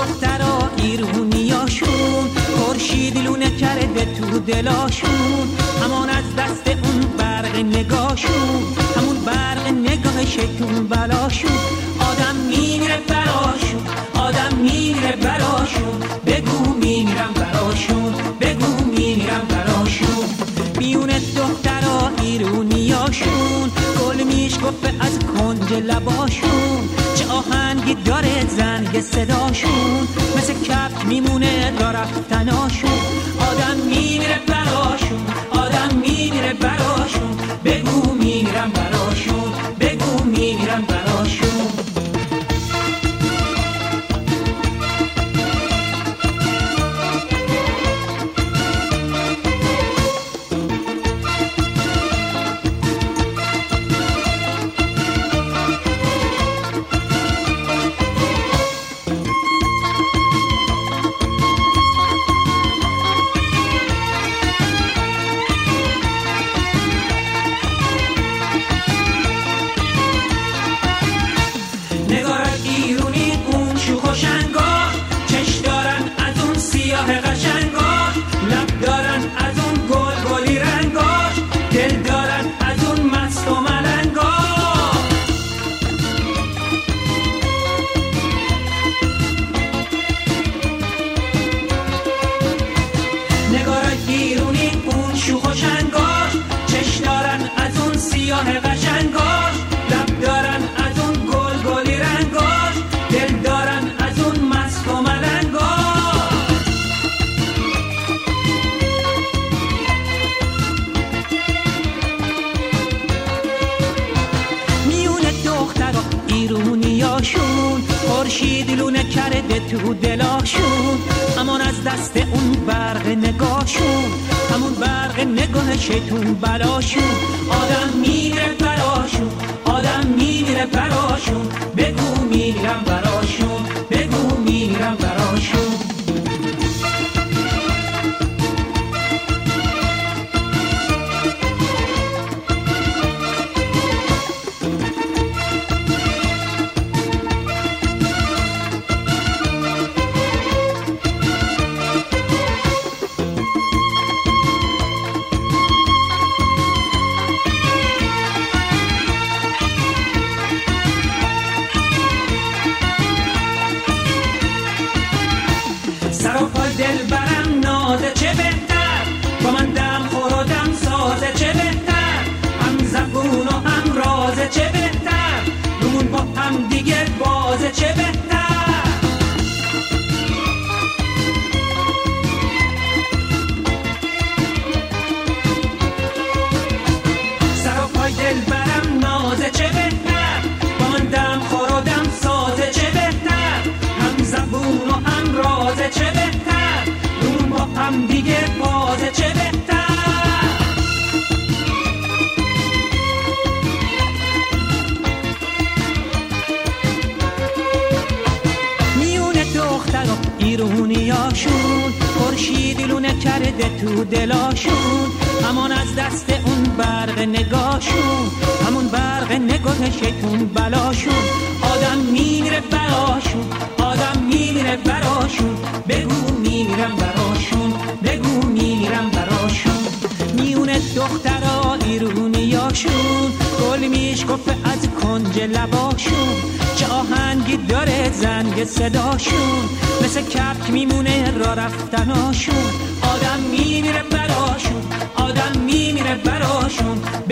دخترا ایرونیاشون خورشید لونه کرده تو دلاشون، همان از دست اون برق نگاهشون، همون برق نگاه شیطون بلاشون. آدم میمیره براشون، آدم میمیره براشون، بگو میمیرم براشون، بگو میمیرم براشون. میونه دخترا ایرونیاشون گل میشکفه از کنج لباشون، چه آهنگی داره زنگ صداشون، مثل کبک میمونه را رفتناشون. آدم میمیره براشون، آدم میمیره براشون، بگو میمیرم براشون، بگو میمیرم براشون. خورشید لونه کرده تو دلاشون، امان از دست اون برق نگاهشون، همون برق نگاه شیطون بلاشون. آدم میمیره براشون، آدم میمیره براشون، بگو میمیرم براشون، بگو میمیرم براشون. دل برم نازه چه بهتر، با من دم خور و دم سازه چه بهتر، هم زبون و هم رازه چه بهتر، رومون با هم دیگه بازه چه بهتر. سر و پای دل برم نازه چه بهتر، با من دم خور و دم سازه چه بهتر، هم زبون و هم رازه چه بهتر، هم دیگه بازه چه بهتر. میونه دختر و ایرونیاشون خورشید لونه کرده تو دلاشون، همان از دست اون برق نگاهشون، همون برق نگاه شیطون بلاشون. آدم میمیره براشون، آدم میمیره براشون، بگو میمیرم براشون، بگو میمیرم براشون. میونه دخترا ایرونیاشون گل میشکفه از کنج لباشون، چه آهنگی داره زنگ صداشون، مثل کبک میمونه را رفتناشون. آدم میمیره براشون، آدم میمیره براشون،